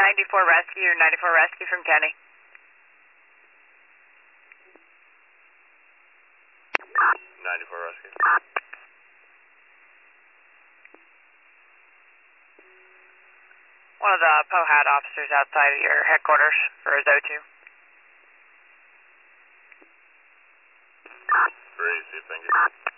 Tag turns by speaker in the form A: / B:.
A: 94 Rescue or 94 Rescue from Kenny.
B: 94 Rescue.
A: One of the POHAT officers outside of your headquarters for his O2.
B: Great, thank you.